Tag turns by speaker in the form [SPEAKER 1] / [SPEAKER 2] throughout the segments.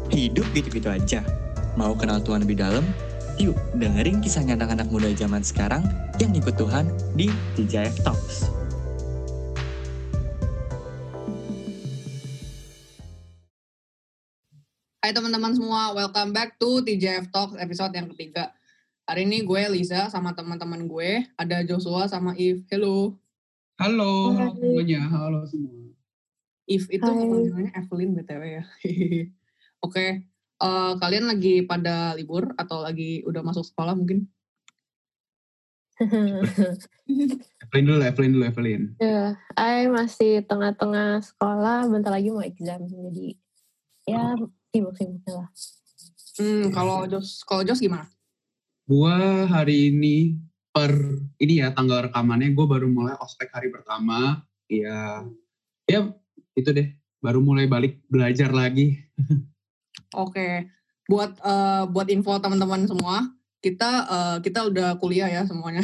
[SPEAKER 1] Hidup gitu-gitu aja. Mau kenal Tuhan lebih dalam? Yuk dengerin kisah nyata anak muda zaman sekarang yang ikut Tuhan di TJF Talks.
[SPEAKER 2] Hai teman-teman semua, welcome back to TJF Talks episode yang ketiga. Hari ini gue Liza sama teman-teman gue, ada Joshua sama Eve. Hello.
[SPEAKER 3] Halo semuanya, halo semua.
[SPEAKER 2] Eve itu panggilannya Evelyn BTW ya. Oke, kalian lagi pada libur atau lagi udah masuk sekolah mungkin?
[SPEAKER 3] Evelyn.
[SPEAKER 4] Ya, I masih tengah-tengah sekolah, bentar lagi mau exam, jadi ya sibuk-sibuknya lah.
[SPEAKER 2] Kalau Jos gimana?
[SPEAKER 3] Gua hari ini tanggal rekamannya gue baru mulai ospek hari pertama. Ya itu deh, baru mulai balik belajar lagi.
[SPEAKER 2] Oke, buat info teman-teman semua, kita udah kuliah ya semuanya.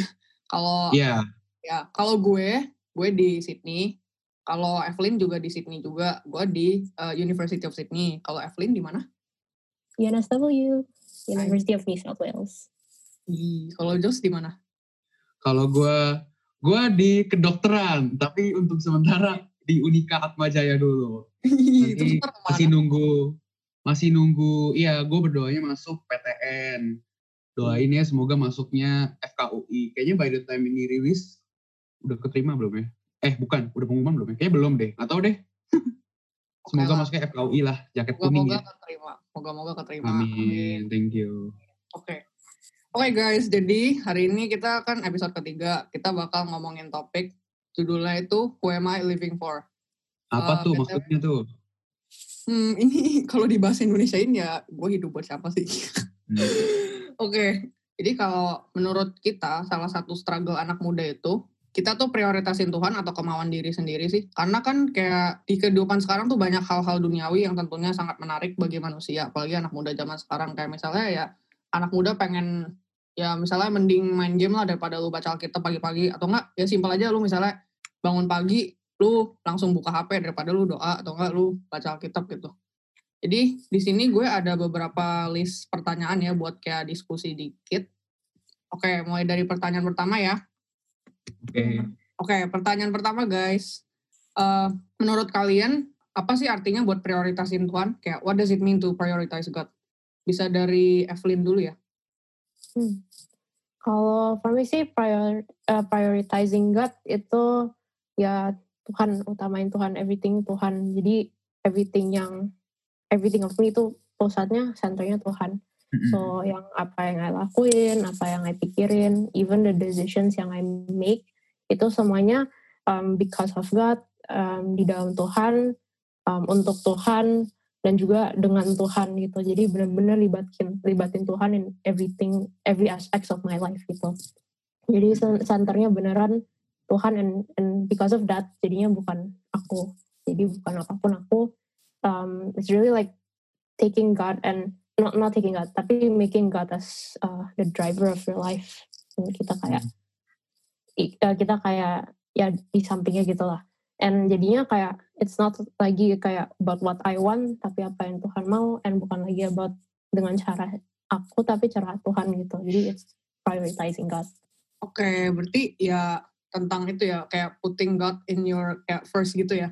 [SPEAKER 2] Kalau gue di Sydney. Kalau Evelyn juga di Sydney juga. Gue di University of Sydney. Kalau Evelyn di mana?
[SPEAKER 4] UNSW, University of New South Wales.
[SPEAKER 2] Kalau Jos di mana?
[SPEAKER 3] Kalau gue di kedokteran, tapi untuk sementara di Unika Atmajaya dulu. Nanti masih nunggu. Iya, gue berdoanya masuk PTN. Doain ya semoga masuknya FKUI. Kayaknya by the time ini rilis udah keterima belum ya? Bukan, udah pengumuman belum ya? Kayaknya belum deh, gak tau deh. Semoga masuknya FKUI lah, jaket kuning ya.
[SPEAKER 2] Moga-moga keterima.
[SPEAKER 3] Amin, thank you.
[SPEAKER 2] Oke guys, jadi hari ini kita kan episode ketiga, kita bakal ngomongin topik, judulnya itu Who Am I Living For?
[SPEAKER 3] Apa tuh maksudnya tuh?
[SPEAKER 2] Ini kalau di bahasa Indonesiain ya, gue hidup buat siapa sih? Oke, jadi kalau menurut kita, salah satu struggle anak muda itu, kita tuh prioritasin Tuhan atau kemauan diri sendiri sih. Karena kan kayak di kehidupan sekarang tuh banyak hal-hal duniawi yang tentunya sangat menarik bagi manusia. Apalagi anak muda zaman sekarang. Kayak misalnya ya, anak muda pengen, ya misalnya mending main game lah daripada lu baca Alkitab pagi-pagi. Atau enggak, ya simpel aja lu misalnya bangun pagi, lu langsung buka HP daripada lu doa. Atau enggak lu baca Alkitab gitu. Jadi di sini gue ada beberapa list pertanyaan ya buat kayak diskusi dikit. Oke, mulai dari pertanyaan pertama ya. Oke, pertanyaan pertama guys. Menurut kalian, apa sih artinya buat prioritasin Tuhan? Kayak, what does it mean to prioritize God? Bisa dari Evelyn dulu ya.
[SPEAKER 4] Kalau for me sih prioritizing God itu ya Tuhan, utamain Tuhan, everything Tuhan. Jadi everything of me itu pusatnya, senternya Tuhan. So yang apa yang I lakuin, apa yang I pikirin, even the decisions yang I make, itu semuanya because of God, di dalam Tuhan, untuk Tuhan, dan juga dengan Tuhan gitu. Jadi benar-benar libatin Tuhan in everything, every aspects of my life gitu. Jadi senternya beneran Tuhan, and because of that, jadinya bukan aku. Jadi bukan apapun aku. It's really like taking God and not taking God, tapi making God as the driver of your life. And kita kayak ya di sampingnya gitulah. And jadinya kayak it's not lagi kayak about what I want, tapi apa yang Tuhan mau, and bukan lagi about dengan cara aku, tapi cara Tuhan gitu. Jadi it's prioritizing God.
[SPEAKER 2] Oke, berarti ya tentang itu ya, kayak putting God in your kayak first gitu ya.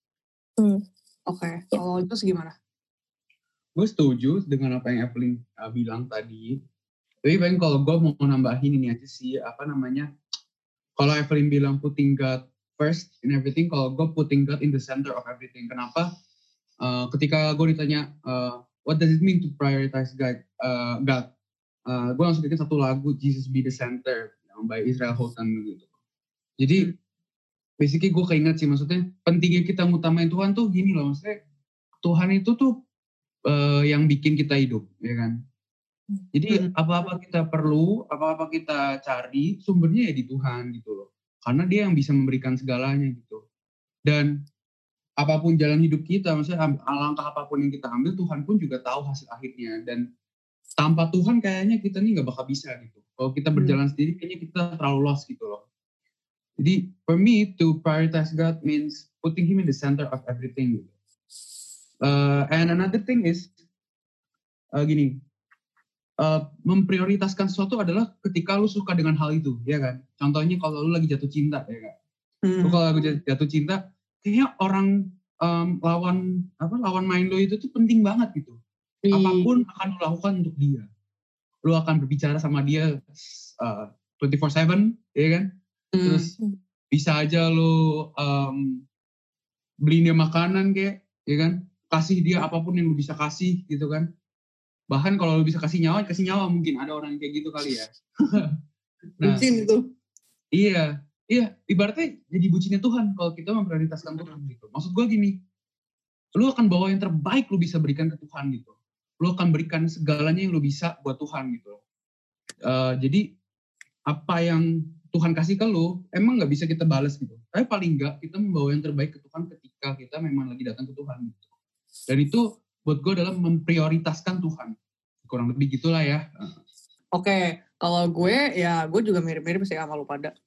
[SPEAKER 2] Oke, kalau itu gimana?
[SPEAKER 3] Gue setuju dengan apa yang Evelyn bilang tadi. Tapi paling kalau gue mau nambahin ini aja sih, kalau Evelyn bilang putting God first in everything, kalau gue putting God in the center of everything. Kenapa? Ketika gue ditanya, what does it mean to prioritize God? Gue langsung bikin satu lagu, Jesus Be the Center, yang by Israel Houghton gitu. Jadi, basically gue keinget sih, maksudnya pentingnya kita ngutamain Tuhan tuh gini loh, maksudnya Tuhan itu tuh yang bikin kita hidup, ya kan? Jadi apa-apa kita perlu, apa-apa kita cari, sumbernya ya di Tuhan gitu loh. Karena dia yang bisa memberikan segalanya gitu. Dan apapun jalan hidup kita, maksudnya langkah apapun yang kita ambil, Tuhan pun juga tahu hasil akhirnya. Dan tanpa Tuhan kayaknya kita nih gak bakal bisa gitu. Kalau kita berjalan sendiri, kayaknya kita terlalu lost gitu loh. Jadi for me, to prioritize God means putting Him in the center of everything gitu. And another thing is, gini, memprioritaskan sesuatu adalah ketika lu suka dengan hal itu, ya kan? Contohnya kalau lu lagi jatuh cinta, ya kan? Lu kalau lagi jatuh cinta, kayaknya orang lawan main lu itu tuh penting banget gitu. Apapun akan lu lakukan untuk dia. Lu akan berbicara sama dia 24/7, ya kan? Terus bisa aja lu beliin dia makanan kayak, ya kan? Kasih dia apapun yang lu bisa kasih gitu kan. Bahkan kalau lu bisa kasih nyawa mungkin ada orang yang kayak gitu kali ya. Nah,
[SPEAKER 2] bucin itu.
[SPEAKER 3] Iya, ibaratnya jadi bucinnya Tuhan kalau kita memprioritaskan Tuhan gitu. Maksud gue gini, lu akan bawa yang terbaik lu bisa berikan ke Tuhan gitu. Lu akan berikan segalanya yang lu bisa buat Tuhan gitu. Jadi apa yang Tuhan kasih ke lu, emang nggak bisa kita balas gitu. Tapi paling nggak kita membawa yang terbaik ke Tuhan ketika kita memang lagi datang ke Tuhan gitu. Dan itu buat gue adalah memprioritaskan Tuhan. Kurang lebih gitulah ya.
[SPEAKER 2] Oke, kalau gue juga mirip-mirip sih sama lu pada.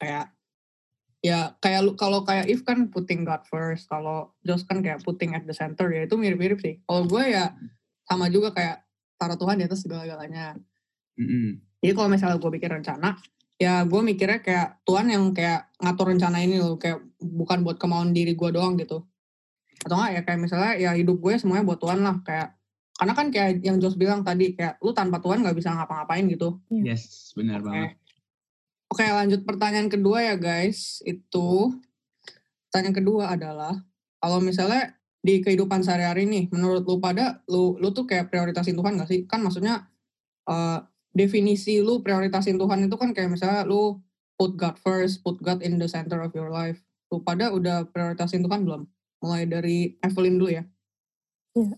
[SPEAKER 2] Kayak lu, kalau kayak If kan putting God first, kalau Josh kan kayak putting at the center, ya itu mirip-mirip sih. Kalau gue ya sama juga kayak taruh Tuhan di atas segala-galanya. Jadi kalau misalnya gue bikin rencana, ya gue mikirnya kayak Tuhan yang kayak ngatur rencana ini loh, kayak bukan buat kemauan diri gue doang gitu. Atau enggak ya kayak misalnya ya hidup gue semuanya buat Tuhan lah, kayak karena kan kayak yang Josh bilang tadi, kayak lu tanpa Tuhan gak bisa ngapa-ngapain gitu.
[SPEAKER 3] Yes, benar banget.
[SPEAKER 2] Oke, lanjut pertanyaan kedua ya guys. Pertanyaan kedua adalah, kalau misalnya di kehidupan sehari-hari nih, menurut lu pada, lu tuh kayak prioritasin Tuhan gak sih? Kan maksudnya definisi lu prioritasin Tuhan itu kan kayak misalnya lu put God first, put God in the center of your life. Lu pada udah prioritasin Tuhan belum? Mulai dari Evelyn dulu ya.
[SPEAKER 4] Ya.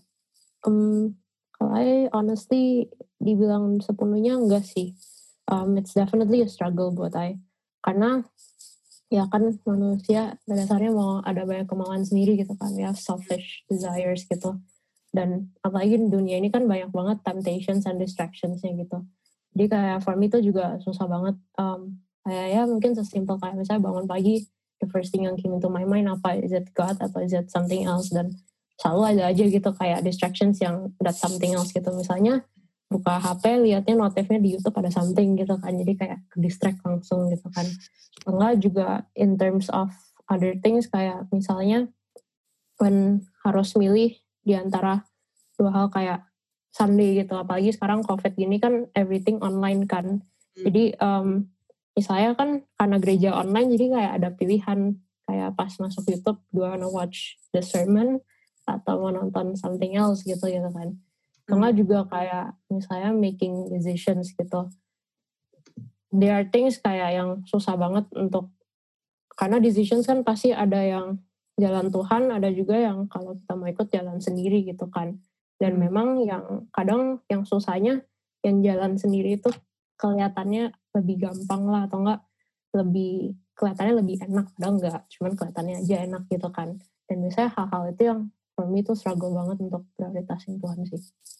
[SPEAKER 4] Kalau I honestly dibilang sepenuhnya enggak sih. It's definitely a struggle buat I. Karena ya kan manusia pada dasarnya mau ada banyak kemauan sendiri gitu kan. Ya selfish desires gitu. Dan apalagi di dunia ini kan banyak banget temptations and distractionsnya gitu. Jadi kayak for me itu juga susah banget. Kayak ya mungkin sesimpel kayak misalnya bangun pagi, the first thing yang came into my mind apa? Is it God atau is it something else? Dan selalu ada aja gitu kayak distractions yang that something else gitu. Misalnya buka HP liatnya notifnya di YouTube ada something gitu kan, jadi kayak ke distract langsung gitu kan. Enggak juga in terms of other things, kayak misalnya when harus milih di antara dua hal kayak Sunday gitu, apalagi sekarang COVID gini kan everything online kan. Jadi misalnya kan karena gereja online jadi kayak ada pilihan kayak pas masuk YouTube, do I wanna watch the sermon atau mau nonton something else gitu kan. Enggak juga kayak misalnya making decisions gitu. There are things kayak yang susah banget untuk, karena decisions kan pasti ada yang jalan Tuhan, ada juga yang kalau kita mau ikut jalan sendiri gitu kan. Dan memang yang kadang yang susahnya yang jalan sendiri itu kelihatannya lebih gampang lah, atau enggak lebih kelihatannya lebih enak, padahal enggak, cuman kelihatannya aja enak gitu kan. Dan misalnya hal-hal itu yang for me itu struggle banget untuk prioritasin Tuhan sih.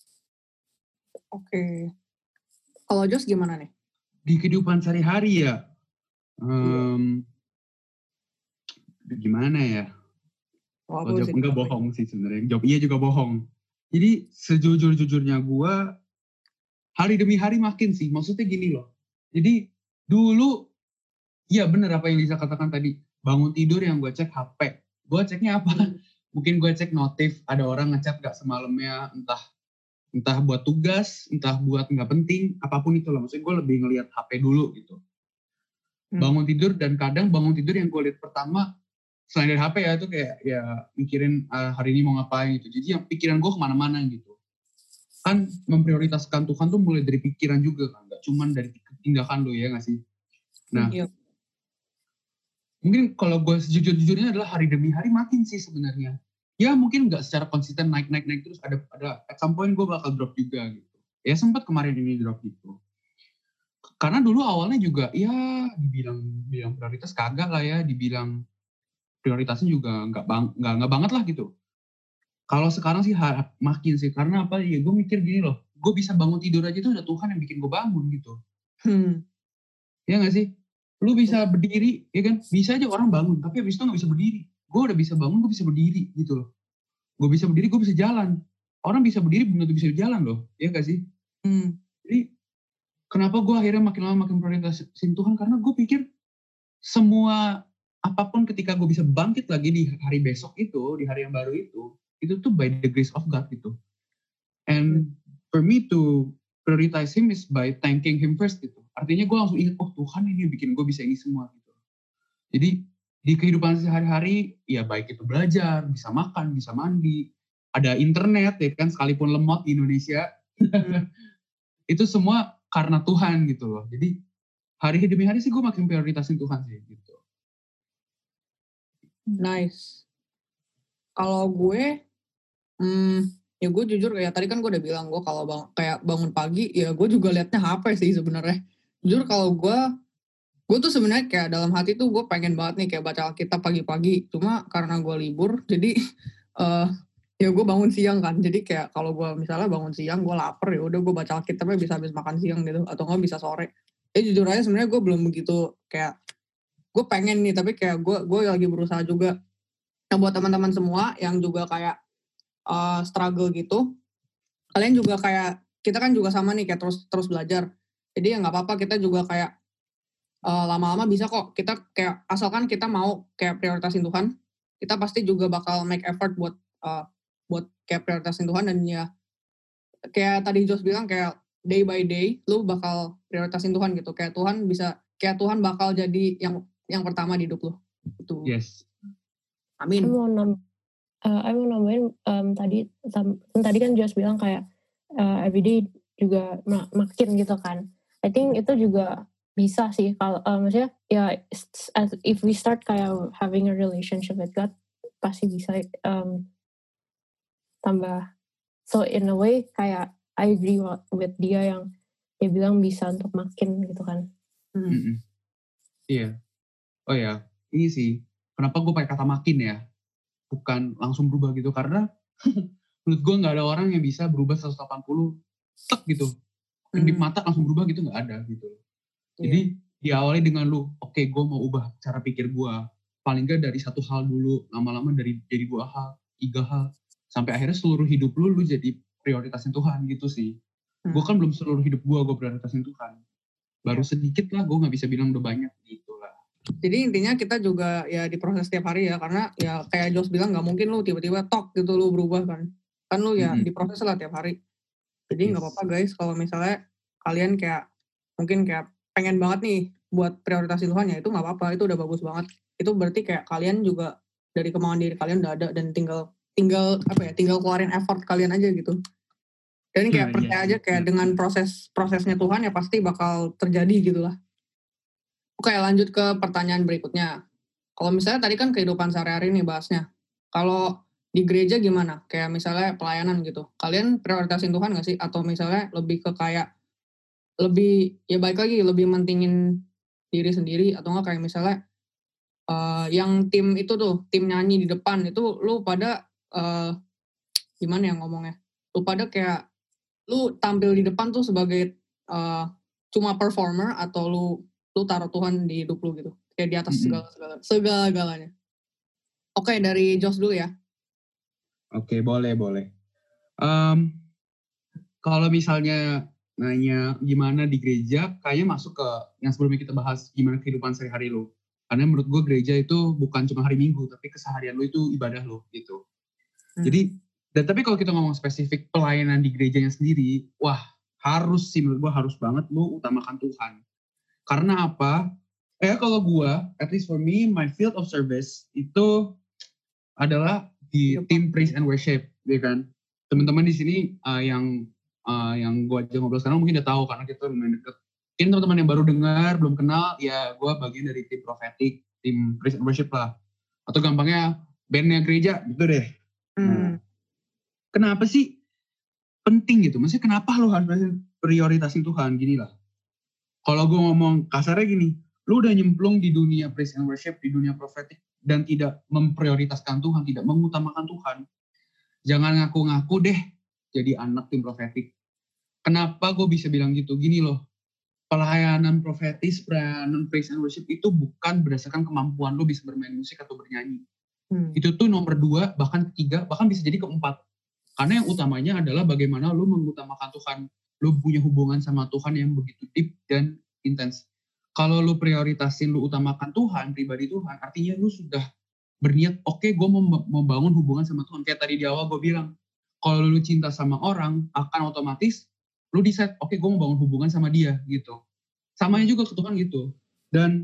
[SPEAKER 2] Oke. Kalau Josh gimana nih?
[SPEAKER 3] Di kehidupan sehari-hari ya, gimana ya? Jawab enggak bohong sih sebenarnya. Jawab iya juga bohong. Jadi sejujur-jujurnya gue hari demi hari makin sih. Maksudnya gini loh. Jadi dulu, ya bener apa yang Lisa katakan tadi. Bangun tidur yang gue cek HP. Gue ceknya apa? Mungkin gue cek notif, ada orang ngechat gak semalamnya, entah buat tugas, entah buat nggak penting, apapun itu lah. Maksudnya gue lebih ngelihat HP dulu gitu. Bangun tidur, dan kadang bangun tidur yang gue lihat pertama, selain dari HP ya, itu kayak ya mikirin hari ini mau ngapain gitu. Jadi yang pikiran gue kemana-mana gitu. Kan memprioritaskan Tuhan tuh mulai dari pikiran juga kan, gak cuman dari tindakan lo ya gak sih? Nah, mungkin kalau gue sejujur-jujurnya adalah hari demi hari makin sih sebenarnya. Ya mungkin nggak secara konsisten naik terus, ada at some point gue bakal drop juga gitu. Ya sempat kemarin ini drop gitu. Karena dulu awalnya juga ya dibilang prioritas kagak lah ya, dibilang prioritasnya juga nggak banget lah gitu. Kalau sekarang sih makin sih, karena apa ya, gue mikir gini loh, gue bisa bangun tidur aja tuh udah Tuhan yang bikin gue bangun gitu. Ya nggak sih? Lu bisa berdiri, ya kan? Bisa aja orang bangun, tapi habis itu nggak bisa berdiri. Gue udah bisa bangun, gue bisa berdiri gitu loh. Gue bisa berdiri, gue bisa jalan. orang bisa berdiri belum tentu bisa jalan loh, ya gak sih? Jadi kenapa gue akhirnya makin lama makin prioritasin Tuhan, karena gue pikir semua apapun ketika gue bisa bangkit lagi di hari besok itu, di hari yang baru itu tuh by the grace of God gitu. And for me to prioritize Him is by thanking Him first gitu. Artinya gue langsung ingat, oh Tuhan ini yang bikin gue bisa ini semua gitu. Jadi di kehidupan sehari-hari, ya baik itu belajar, bisa makan, bisa mandi, ada internet ya kan, sekalipun lemot di Indonesia, itu semua karena Tuhan gitu loh. Jadi hari demi hari sih gue makin prioritasin Tuhan sih gitu.
[SPEAKER 2] Nice. Kalau gue, ya gue jujur kayak tadi kan gue udah bilang, gue kalau kayak bangun pagi, ya gue juga liatnya HP sih sebenarnya. Jujur kalau gue tuh sebenarnya kayak dalam hati tuh gue pengen banget nih kayak baca Alkitab pagi-pagi. Cuma karena gue libur, jadi ya gue bangun siang kan. Jadi kayak kalau gue misalnya bangun siang, gue lapar ya udah gue baca Alkitabnya bisa habis makan siang gitu, atau nggak bisa sore. Jujur aja sebenarnya gue belum begitu kayak gue pengen nih, tapi kayak gue lagi berusaha juga. Nah buat teman-teman semua yang juga kayak struggle gitu, kalian juga kayak kita kan juga sama nih kayak terus belajar. Jadi ya nggak apa-apa, kita juga kayak lama-lama bisa kok, kita kayak asalkan kita mau kayak prioritasin Tuhan, kita pasti juga bakal make effort buat kayak prioritasin Tuhan. Dan ya kayak tadi Jos bilang kayak day by day lu bakal prioritasin Tuhan gitu, kayak Tuhan bakal jadi yang pertama di hidup lu itu.
[SPEAKER 3] Yes.
[SPEAKER 2] Amin.
[SPEAKER 4] I mau nambahin tadi kan Jos bilang kayak everyday juga makin gitu kan. I think itu juga bisa sih kalau maksudnya ya if we start kayak having a relationship with God pasti bisa tambah. So in a way kayak I agree with dia yang dia bilang bisa untuk makin gitu kan.
[SPEAKER 3] Iya. Oh ya, ini sih kenapa gue pakai kata makin ya, bukan langsung berubah gitu, karena menurut gue nggak ada orang yang bisa berubah 180 tek gitu, kedip mata langsung berubah gitu, nggak ada gitu. Jadi diawali dengan lu, oke, gue mau ubah cara pikir gue, paling nggak dari satu hal dulu, lama-lama dari jadi 2 hal, 3 hal, sampai akhirnya seluruh hidup lu jadi prioritasin Tuhan gitu sih. Gue kan belum seluruh hidup gue prioritasin Tuhan, baru sedikit lah, gue nggak bisa bilang udah banyak gitu lah.
[SPEAKER 2] Jadi intinya kita juga ya diproses setiap hari ya, karena ya kayak Jos bilang nggak mungkin lu tiba-tiba tok gitu lu berubah kan lu ya diproses lah tiap hari. Jadi nggak apa-apa guys, kalau misalnya kalian kayak mungkin kayak pengen banget nih buat prioritasin Tuhan, ya itu nggak apa-apa, itu udah bagus banget. Itu berarti kayak kalian juga dari kemauan diri kalian udah ada, dan tinggal keluarin effort kalian aja gitu. Dan kayak percaya aja kayak dengan prosesnya Tuhan ya pasti bakal terjadi gitu lah. Oke, lanjut ke pertanyaan berikutnya. Kalau misalnya tadi kan kehidupan sehari-hari nih bahasnya. Kalau di gereja gimana? Kayak misalnya pelayanan gitu. Kalian prioritasin Tuhan nggak sih? Atau misalnya lebih ke kayak lebih ya baik lagi lebih mentingin diri sendiri, atau nggak kayak misalnya yang tim itu tuh tim nyanyi di depan itu lu pada gimana ya ngomongnya? Lu pada kayak lu tampil di depan tuh sebagai cuma performer, atau lu taruh Tuhan di hidup lu gitu, kayak di atas segala-galanya. Oke, dari Jos dulu ya.
[SPEAKER 3] Oke, boleh. Kalau misalnya nanya gimana di gereja, kayaknya masuk ke yang sebelumnya kita bahas, gimana kehidupan sehari-hari lu. Karena menurut gue gereja itu bukan cuma hari Minggu, tapi keseharian lu itu ibadah lu gitu. Jadi, tapi kalau kita ngomong spesifik pelayanan di gerejanya sendiri, wah harus sih menurut gue, harus banget lu utamakan Tuhan. Karena apa? Kalau gue, at least for me, my field of service itu adalah di tim praise and worship, ya kan? Teman-teman di sini yang gue aja ngobrol sekarang mungkin udah tahu karena kita lumayan deket. Mungkin teman-teman yang baru dengar, belum kenal, ya gue bagian dari tim prophetic, tim praise and worship lah. Atau gampangnya bandnya gereja, gitu deh. Nah, kenapa sih penting gitu? Maksudnya kenapa lo harus prioritasin Tuhan? Gini lah. Kalau gue ngomong kasarnya gini, lu udah nyemplung di dunia praise and worship, di dunia prophetic, dan tidak memprioritaskan Tuhan, tidak mengutamakan Tuhan, jangan ngaku-ngaku deh jadi anak tim prophetic. Kenapa gue bisa bilang gitu? Gini loh, pelayanan profetis, pelayanan praise and worship itu bukan berdasarkan kemampuan lu bisa bermain musik atau bernyanyi. Itu tuh nomor 2, bahkan 3, bahkan bisa jadi ke-4. Karena yang utamanya adalah bagaimana lu mengutamakan Tuhan. Lu punya hubungan sama Tuhan yang begitu deep dan intens. Kalau lu prioritasin, lu utamakan Tuhan, pribadi Tuhan, artinya lu sudah berniat, oke, gue mau membangun hubungan sama Tuhan. Kayak tadi di awal gue bilang, kalau lu cinta sama orang, akan otomatis lu decide, oke, gue mau bangun hubungan sama dia, gitu. Samanya juga ke Tuhan gitu. Dan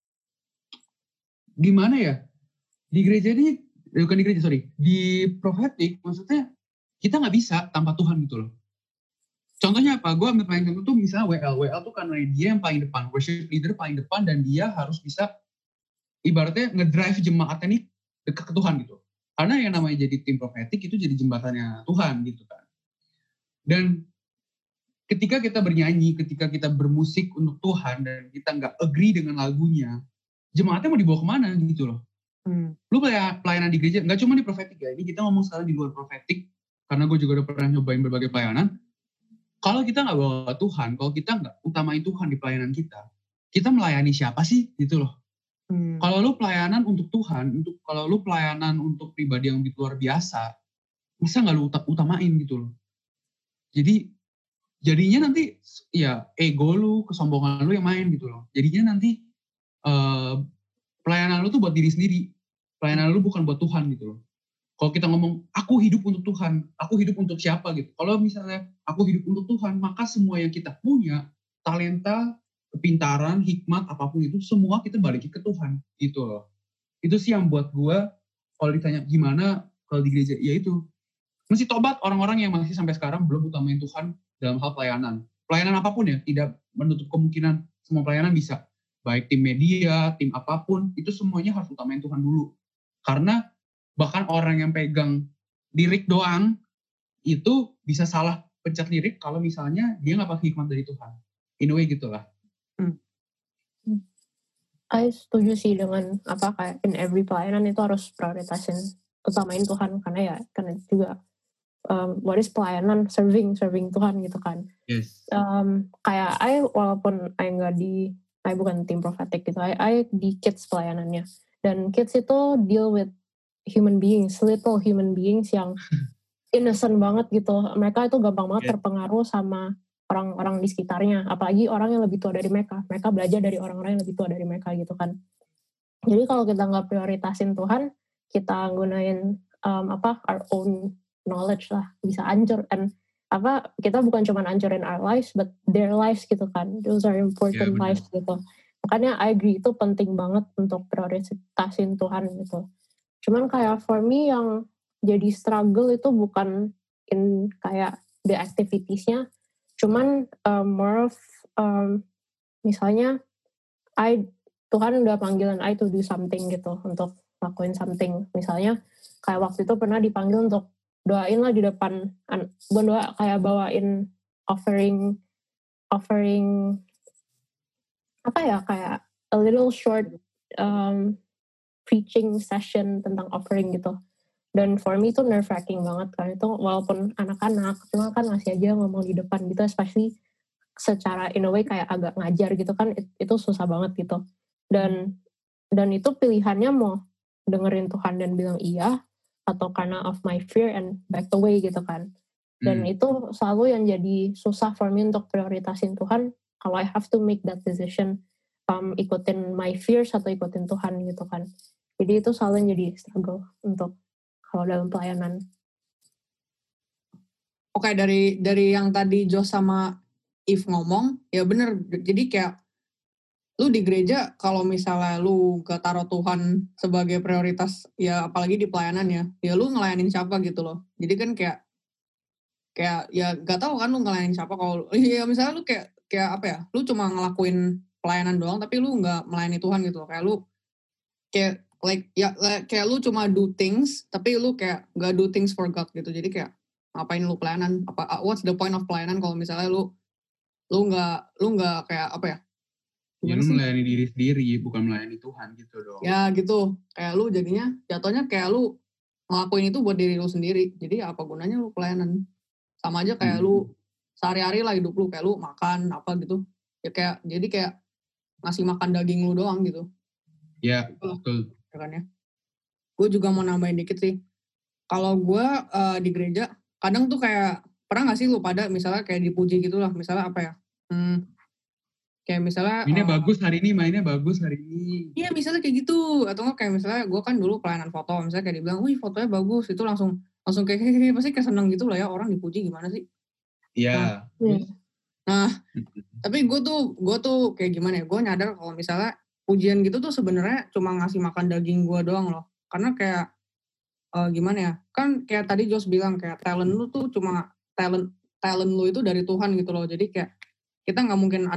[SPEAKER 3] gimana ya, di gereja ini, bukan di gereja, sorry, di prophetic, maksudnya kita nggak bisa tanpa Tuhan gitu loh. Contohnya apa? Gue ambil paling contoh tuh misalnya WL tuh karena dia yang paling depan, worship leader paling depan, dan dia harus bisa ibaratnya ngedrive jemaatnya nih dekat ke Tuhan gitu. Karena yang namanya jadi tim prophetic itu jadi jembatannya Tuhan gitu kan. Dan ketika kita bernyanyi, ketika kita bermusik untuk Tuhan dan kita nggak agree dengan lagunya, jemaatnya mau dibawa kemana gitu loh. Lu pelayanan di gereja, nggak cuma di prophetic ya, ini kita ngomong sekarang di luar prophetic, karena gue juga udah pernah nyobain berbagai pelayanan. Kalau kita nggak bawa Tuhan, kalau kita nggak utamain Tuhan di pelayanan kita melayani siapa sih gitu loh. Kalau lu pelayanan untuk Tuhan, kalau lu pelayanan untuk pribadi yang luar biasa, masa nggak lu utamain gitu loh. Jadinya nanti ya ego lu, kesombongan lu yang main gitu loh. Jadinya nanti pelayanan lu tuh buat diri sendiri. Pelayanan lu bukan buat Tuhan gitu loh. Kalau kita ngomong, aku hidup untuk Tuhan, aku hidup untuk siapa gitu. Kalau misalnya aku hidup untuk Tuhan, maka semua yang kita punya, talenta, kepintaran, hikmat, apapun itu, semua kita balikin ke Tuhan gitu loh. Itu sih yang buat gue, kalau ditanya gimana kalau di gereja, ya itu. Mesti tobat orang-orang yang masih sampai sekarang belum utamain Tuhan dalam hal pelayanan. Pelayanan apapun ya, tidak menutup kemungkinan semua pelayanan bisa. Baik tim media, tim apapun, itu semuanya harus utamain Tuhan dulu. Karena bahkan orang yang pegang lirik doang itu bisa salah pencet lirik kalau misalnya dia nggak pakai hikmat dari Tuhan. In a way gitulah.
[SPEAKER 4] I setuju sih dengan kayak in every pelayanan itu harus prioritasin utamain Tuhan, karena juga what is pelayanan, serving Tuhan gitu kan.
[SPEAKER 3] Yes.
[SPEAKER 4] Kayak walaupun bukan tim prophetic gitu, di kids pelayanannya, dan kids itu deal with human beings, little human beings yang innocent banget gitu. Mereka itu gampang banget terpengaruh sama orang-orang di sekitarnya, apalagi orang yang lebih tua dari mereka. Mereka belajar dari orang-orang yang lebih tua dari mereka gitu kan. Jadi kalau kita nggak prioritasin Tuhan, kita gunain our own knowledge lah, bisa hancur. Dan kita bukan cuma hancurin our lives, but their lives gitu kan. Those are important lives gitu. Makanya I agree, itu penting banget untuk prioritasin Tuhan gitu. Cuman kayak for me yang jadi struggle itu bukan in kayak the activities-nya, cuman more of misalnya Tuhan udah panggilan I to do something gitu, untuk lakuin something. Misalnya kayak waktu itu pernah dipanggil untuk doain lah di depan, bukan doa, kayak bawain offering kayak a little short preaching session tentang offering gitu. Dan for me itu nerve-wracking banget kan. Itu walaupun anak-anak, cuma kan masih aja ngomong di depan gitu, especially secara in a way kayak agak ngajar gitu kan, itu susah banget gitu. Dan itu pilihannya mau dengerin Tuhan dan bilang iya, atau karena of my fear and back away gitu kan. Dan itu selalu yang jadi susah for me untuk prioritasin Tuhan, kalau I have to make that decision, ikutin my fears atau ikutin Tuhan gitu kan. Jadi itu selalu jadi struggle untuk kalau dalam pelayanan.
[SPEAKER 2] Oke, dari yang tadi Jos sama If ngomong, ya bener. Jadi kayak lu di gereja kalau misalnya lu gak taruh Tuhan sebagai prioritas, ya apalagi di pelayanan ya lu ngelayanin siapa gitu loh. Jadi kan kayak ya gak tahu kan lu ngelayanin siapa kalau ya misalnya lu kayak apa ya, lu cuma ngelakuin pelayanan doang tapi lu gak melayani Tuhan gitu loh. Kayak lu kayak lu cuma do things tapi lu kayak gak do things for God gitu. Jadi kayak ngapain lu pelayanan? What's the point of pelayanan kalau misalnya lu nggak kayak apa ya?
[SPEAKER 3] Ya lu melayani diri sendiri, bukan melayani Tuhan gitu dong.
[SPEAKER 2] Ya gitu, kayak lu jadinya jatuhnya kayak lu ngelakuin itu buat diri lu sendiri. Jadi apa gunanya lu pelayanan? Sama aja kayak lu sehari-hari lah hidup lu, kayak lu makan apa gitu. Ya kayak jadi kayak ngasih makan daging lu doang gitu.
[SPEAKER 3] Ya, betul.
[SPEAKER 2] Ya kan ya. Gue juga mau nambahin dikit sih. Kalau gue di gereja, kadang tuh kayak, pernah gak sih lu pada misalnya kayak dipuji gitu lah, misalnya apa ya, kayak misalnya
[SPEAKER 3] mainnya bagus hari ini.
[SPEAKER 2] Iya misalnya kayak gitu, atau nggak kayak misalnya gue kan dulu pelayanan foto, misalnya kayak dibilang, wih fotonya bagus, itu langsung kayak hehehe, pasti kayak seneng gitu lah ya, orang dipuji gimana sih.
[SPEAKER 3] Iya.
[SPEAKER 2] Nah tapi gue tuh kayak gimana ya, gue nyadar kalau misalnya pujian gitu tuh sebenarnya cuma ngasih makan daging gue doang loh, karena kayak gimana ya, kan kayak tadi Jos bilang kayak talent lu tuh cuma talent lu itu dari Tuhan gitu loh, jadi kayak kita nggak mungkin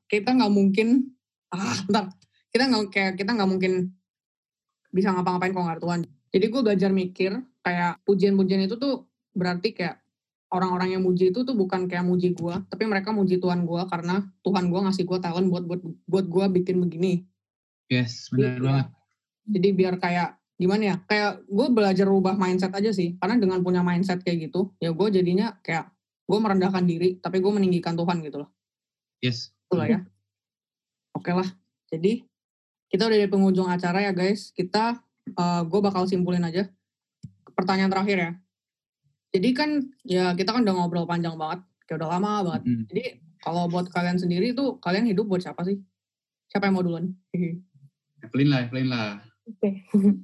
[SPEAKER 2] bisa ngapa-ngapain kalau nggak ada Tuhan. Jadi gue belajar mikir kayak pujian-pujian itu tuh berarti kayak orang-orang yang muji itu tuh bukan kayak muji gue, tapi mereka muji Tuhan gue karena Tuhan gue ngasih gue talent buat gue bikin begini.
[SPEAKER 3] Yes, benar banget.
[SPEAKER 2] Jadi biar kayak gimana ya, kayak gue belajar rubah mindset aja sih, karena dengan punya mindset kayak gitu, ya gue jadinya kayak gue merendahkan diri, tapi gue meninggikan Tuhan gitu loh.
[SPEAKER 3] Yes.
[SPEAKER 2] Itulah ya. Oke lah. Jadi kita udah di penghujung acara ya guys. Gue bakal simpulin aja. Pertanyaan terakhir ya. Jadi kan ya kita kan udah ngobrol panjang banget. Kayak udah lama banget. Jadi kalau buat kalian sendiri tuh, kalian hidup buat siapa sih? Siapa yang mau duluan?
[SPEAKER 3] Evelyn lah.
[SPEAKER 4] Oke.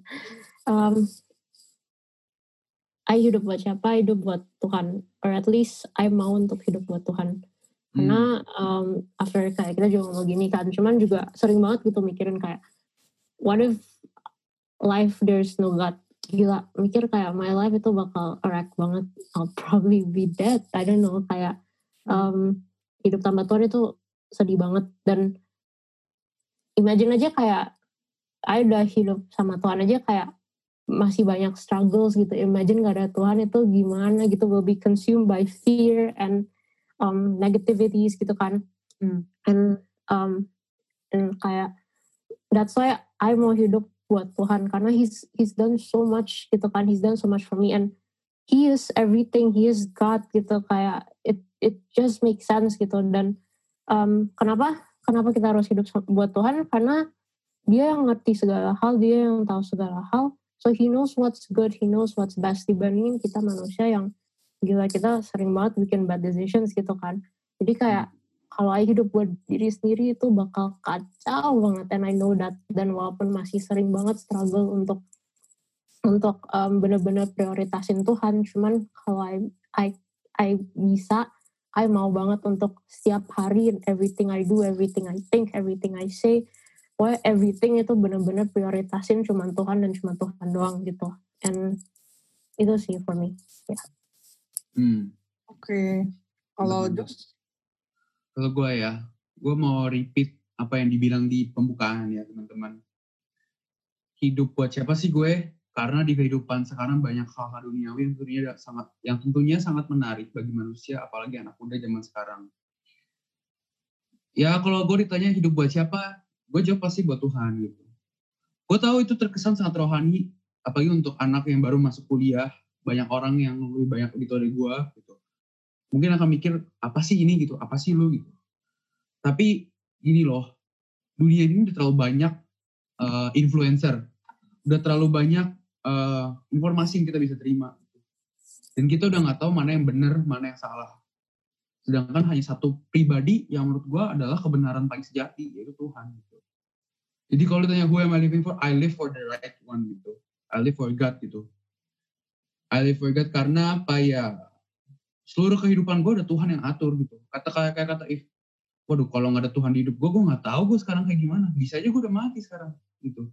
[SPEAKER 4] I hidup buat siapa? Hidup buat Tuhan. Or at least I mau untuk hidup buat Tuhan. Karena after kayak kita juga ngomong gini kan, cuman juga sering banget gitu mikirin kayak, what if life there's no God? Gila, mikir kayak my life itu bakal wreck banget. I'll probably be dead. I don't know, kayak hidup tanpa Tuhan itu sedih banget. Dan imagine aja kayak, I udah hidup sama Tuhan aja kayak masih banyak struggles gitu. Imagine gak ada Tuhan itu gimana gitu, will be consumed by fear and negativities gitu kan. And kayak that's why I mau hidup buat Tuhan, karena he's done so much gitu kan, he's done so much for me, and he is everything, he is God gitu, kayak it just makes sense gitu. Dan kenapa kita harus hidup buat Tuhan, karena dia yang ngerti segala hal, dia yang tahu segala hal, so he knows what's good, he knows what's best, dibandingin kita manusia yang gila kita sering banget bikin bad decisions gitu kan. Jadi kayak kalau I hidup buat diri sendiri itu bakal kacau banget, and I know that. Dan walaupun masih sering banget struggle untuk benar-benar prioritasin Tuhan, cuman kalau I bisa, I mau banget untuk setiap hari, everything I do, everything I think, everything I say, everything itu benar-benar prioritasin cuman Tuhan dan cuma Tuhan doang gitu. And itu sih for me. Yeah.
[SPEAKER 2] Oke. Kalau Jos?
[SPEAKER 3] Kalau gue mau repeat apa yang dibilang di pembukaan ya teman-teman. Hidup buat siapa sih gue? Karena di kehidupan sekarang banyak hal-hal duniawi yang tentunya sangat menarik bagi manusia, apalagi anak muda zaman sekarang. Ya kalau gue ditanya hidup buat siapa, gue jawab pasti buat Tuhan gitu. Gue tahu itu terkesan sangat rohani, apalagi untuk anak yang baru masuk kuliah, banyak orang yang lebih banyak gitu dari gue gitu. Mungkin akan mikir, apa sih ini gitu, apa sih lu gitu. Tapi gini loh, dunia ini udah terlalu banyak influencer, udah terlalu banyak informasi yang kita bisa terima. Dan kita udah gak tahu mana yang benar, mana yang salah. Sedangkan hanya satu pribadi yang menurut gue adalah kebenaran paling sejati, yaitu Tuhan. Gitu. Jadi kalau ditanya who am I living for, I live for the right one gitu. I live for God gitu. I live for God karena apa ya? Seluruh kehidupan gue ada Tuhan yang atur gitu. Kata If, waduh kalau gak ada Tuhan di hidup gue gak tahu gue sekarang kayak gimana. Bisa aja gue udah mati sekarang gitu.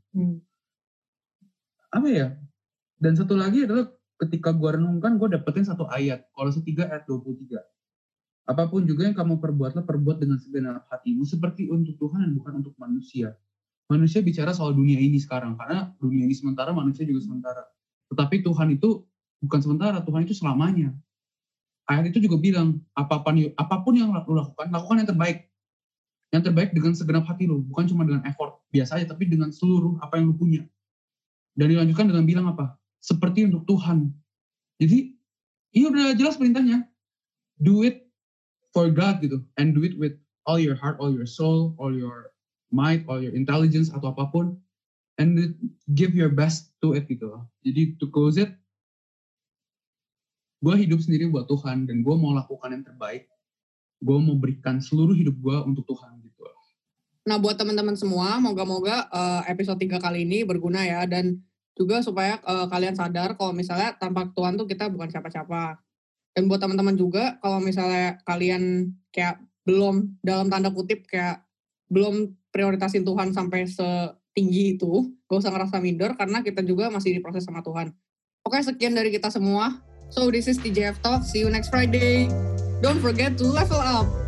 [SPEAKER 3] Apa ya? Dan satu lagi adalah ketika gue renungkan, gue dapetin satu ayat. Kolose 3 ayat 23. Apapun juga yang kamu perbuatlah, perbuat dengan segenap hatimu seperti untuk Tuhan dan bukan untuk manusia. Manusia bicara soal dunia ini sekarang, karena dunia ini sementara, manusia juga sementara. Tetapi Tuhan itu bukan sementara, Tuhan itu selamanya. Ayat itu juga bilang, apapun yang lu lakukan yang terbaik. Yang terbaik dengan segenap hati lu, bukan cuma dengan effort biasa aja, tapi dengan seluruh apa yang lu punya. Dan dilanjutkan dengan bilang apa? Seperti untuk Tuhan. Jadi, ini udah jelas perintahnya. Do it for God gitu, and do it with all your heart, all your soul, all your might, all your intelligence atau apapun, and give your best to it gitu. Jadi to close it, gue hidup sendiri buat Tuhan dan gue mau lakukan yang terbaik. Gue mau berikan seluruh hidup gue untuk Tuhan gitu.
[SPEAKER 2] Nah buat teman-teman semua, moga-moga episode 3 kali ini berguna ya, dan juga supaya kalian sadar kalau misalnya tanpa Tuhan tuh kita bukan siapa-siapa. Dan buat teman-teman juga, kalau misalnya kalian kayak belum, dalam tanda kutip kayak belum prioritasin Tuhan sampai setinggi itu, gak usah ngerasa minder karena kita juga masih diproses sama Tuhan. Oke, sekian dari kita semua. So this is TJF Talk, see you next Friday. Don't forget to level up.